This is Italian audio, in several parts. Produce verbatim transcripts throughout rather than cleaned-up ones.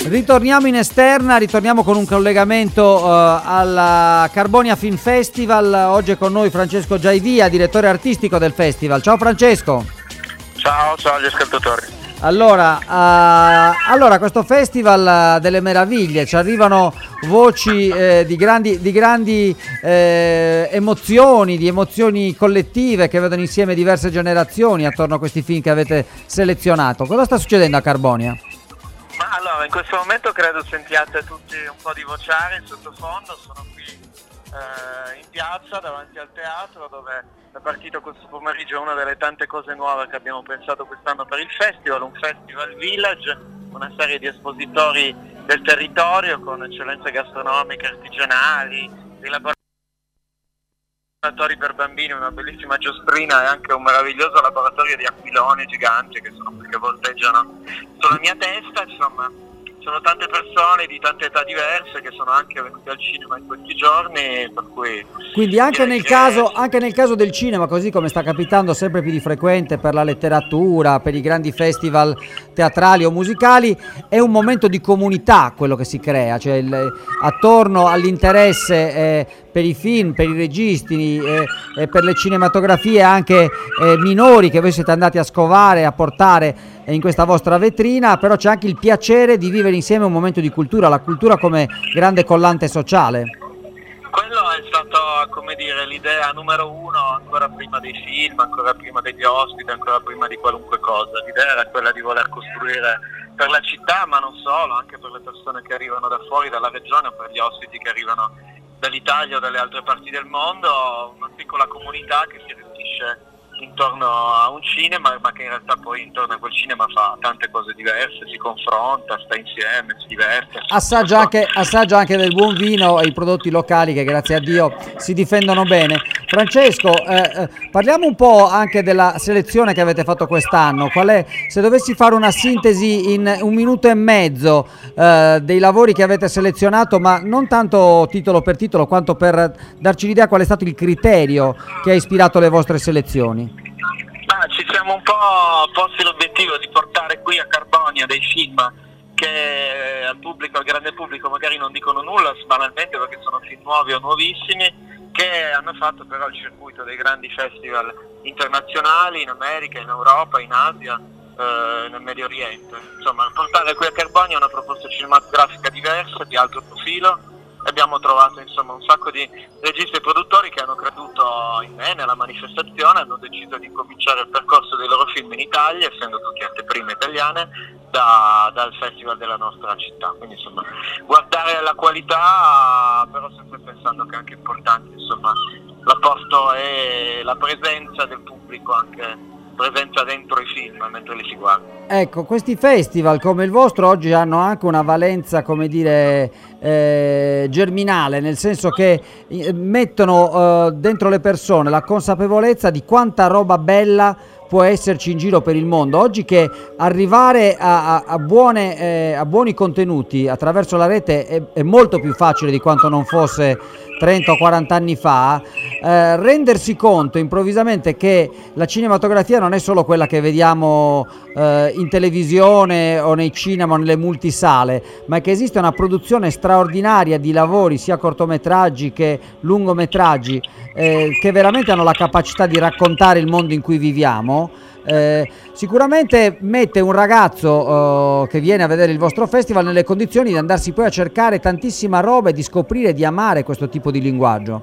Ritorniamo in esterna, ritorniamo con un collegamento uh, alla Carbonia Film Festival. Oggi è con noi Francesco Giaivia, direttore artistico del festival. Ciao Francesco. Ciao, ciao agli ascoltatori. Allora, uh, allora questo festival uh, delle meraviglie, ci arrivano voci eh, di grandi, di grandi eh, emozioni, di emozioni collettive che vedono insieme diverse generazioni attorno a questi film che avete selezionato. Cosa sta succedendo a Carbonia? Ma allora, in questo momento credo sentiate tutti un po' di vociare in sottofondo. Sono qui eh, in piazza davanti al teatro dove è partito questo pomeriggio una delle tante cose nuove che abbiamo pensato quest'anno per il festival, un festival village, una serie di espositori del territorio con eccellenze gastronomiche, artigianali, dei laboratori per bambini, una bellissima giostrina e anche un meraviglioso laboratorio di aquiloni giganti che sono qui che volteggiano sulla mia testa. Insomma, sono tante persone di tante età diverse che sono anche venute al cinema in questi giorni, per cui quindi anche nel, che... caso, anche nel caso del cinema, così come sta capitando sempre più di frequente per la letteratura, per i grandi festival teatrali o musicali, è un momento di comunità quello che si crea, cioè il, attorno all'interesse eh, per i film, per i registi eh, e per le cinematografie anche eh, minori che voi siete andati a scovare, a portare in questa vostra vetrina, però c'è anche il piacere di vivere insieme un momento di cultura, la cultura come grande collante sociale. Quello è stato, come dire, l'idea numero uno, ancora prima dei film, ancora prima degli ospiti, ancora prima di qualunque cosa. L'idea era quella di voler costruire per la città, ma non solo, anche per le persone che arrivano da fuori, dalla regione, o per gli ospiti che arrivano dall'Italia o dalle altre parti del mondo, una piccola comunità che si riunisce intorno a un cinema, ma che in realtà poi intorno a quel cinema fa tante cose diverse, si confronta, sta insieme, si diverte. Assaggia anche, assaggia anche del buon vino e i prodotti locali che grazie a Dio si difendono bene. Francesco, eh, parliamo un po' anche della selezione che avete fatto quest'anno. Qual è, se dovessi fare una sintesi in un minuto e mezzo eh, dei lavori che avete selezionato, ma non tanto titolo per titolo quanto per darci l'idea qual è stato il criterio che ha ispirato le vostre selezioni. Ah, ci siamo un po' posti l'obiettivo di portare qui a Carbonia dei film che al pubblico, al grande pubblico magari non dicono nulla, banalmente perché sono film nuovi o nuovissimi, che hanno fatto però il circuito dei grandi festival internazionali in America, in Europa, in Asia, eh, nel Medio Oriente. Insomma, portare qui a Carbonia una proposta cinematografica diversa, di alto profilo. Abbiamo trovato insomma un sacco di registi e produttori che hanno creduto in me, nella manifestazione, hanno deciso di cominciare il percorso dei loro film in Italia, essendo tutti anteprime italiane, da, dal festival della nostra città. Quindi insomma guardare alla qualità, però sempre pensando che è anche importante insomma l'apporto e la presenza del pubblico, anche presenza dentro i film mentre li si guarda. Ecco, questi festival come il vostro oggi hanno anche una valenza, come dire, eh, germinale, nel senso che mettono eh, dentro le persone la consapevolezza di quanta roba bella può esserci in giro per il mondo. Oggi che arrivare a, a, a, buone, eh, a buoni contenuti attraverso la rete è, è molto più facile di quanto non fosse trenta o quaranta anni fa, eh, rendersi conto improvvisamente che la cinematografia non è solo quella che vediamo eh, in televisione o nei cinema o nelle multisale, ma che esiste una produzione straordinaria di lavori sia cortometraggi che lungometraggi eh, che veramente hanno la capacità di raccontare il mondo in cui viviamo. Eh, sicuramente mette un ragazzo eh, che viene a vedere il vostro festival nelle condizioni di andarsi poi a cercare tantissima roba e di scoprire e di amare questo tipo di linguaggio.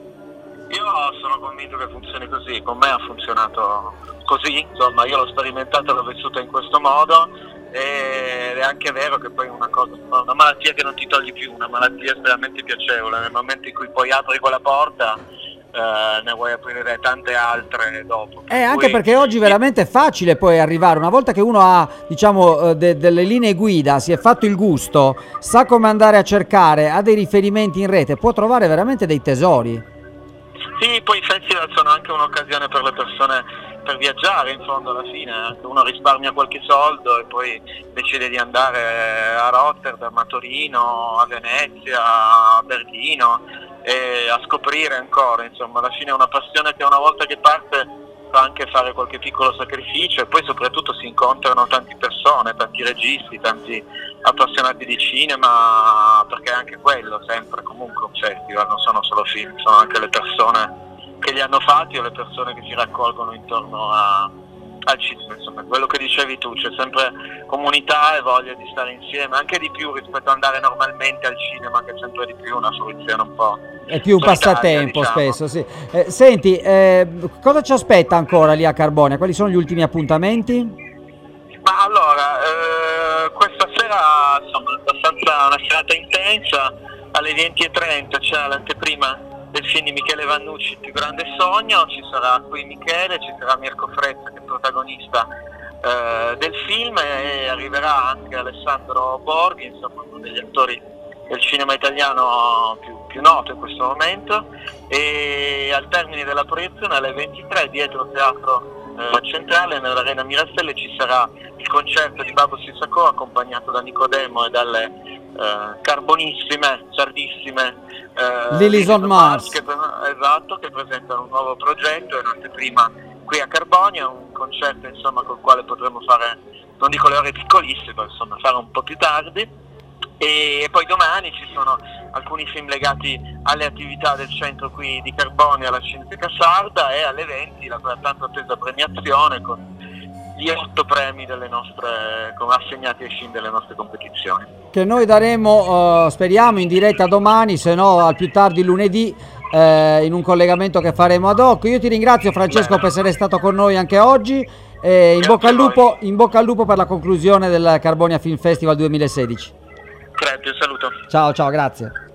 Io sono convinto che funzioni così, con me ha funzionato così, insomma io l'ho sperimentato e l'ho vissuta in questo modo, ed è anche vero che poi una cosa, una malattia che non ti togli più, una malattia estremamente piacevole, nel momento in cui poi apri quella porta Uh, ne vuoi aprire tante altre dopo. Eh, anche cui... perché oggi veramente è facile poi arrivare, una volta che uno ha diciamo de- delle linee guida, si è fatto il gusto, sa come andare a cercare, ha dei riferimenti in rete, può trovare veramente dei tesori. Sì, poi i festival sono anche un'occasione per le persone per viaggiare, in fondo alla fine, anche uno risparmia qualche soldo e poi decide di andare a Rotterdam, a Torino, a Venezia, a Berlino, e a scoprire ancora, insomma alla fine è una passione che una volta che parte fa anche fare qualche piccolo sacrificio, e poi soprattutto si incontrano tante persone, tanti registi, tanti appassionati di cinema, perché anche quello sempre comunque un festival, non sono solo film, sono anche le persone che li hanno fatti o le persone che si raccolgono intorno a, al cinema. Insomma, quello che dicevi tu, c'è sempre comunità e voglia di stare insieme, anche di più rispetto ad andare normalmente al cinema, che è sempre di più una fruizione un po'. È più un passatempo, diciamo. Spesso, sì. Eh, senti, eh, cosa ci aspetta ancora lì a Carbonia? Quali sono gli ultimi appuntamenti? Ma allora, eh, questa sera insomma, è abbastanza una serata intensa, alle venti e trenta c'è l'anteprima del film di Michele Vannucci, Il più grande sogno, ci sarà qui Michele, ci sarà Mirko Frezza che è il protagonista eh, del film, e arriverà anche Alessandro Borghi, insomma uno degli attori del cinema italiano più, più noto in questo momento, e al termine della proiezione alle ventitré dietro il teatro eh, centrale nell'Arena Mirastelle ci sarà il concerto di Babbo Sissako accompagnato da Nicodemo e dalle eh, carbonissime, sardissime eh, Lilies on Mars, che, esatto, che presentano un nuovo progetto in anteprima qui a Carbonia, un concerto insomma col quale potremo fare, non dico le ore piccolissime, ma insomma fare un po' più tardi. E poi domani ci sono alcuni film legati alle attività del centro qui di Carbonia, alla Cineteca Sarda, e alle venti la tanto attesa premiazione con gli otto premi delle nostre, come assegnati ai film delle nostre competizioni. Che noi daremo, uh, speriamo, in diretta domani, se no al più tardi lunedì, eh, in un collegamento che faremo ad hoc. Io ti ringrazio, Francesco, Bene. per essere stato con noi anche oggi, e in bocca, al lupo, in bocca al lupo per la conclusione del Carbonia Film Festival duemilasedici. Grazie, saluto. Ciao, ciao, grazie.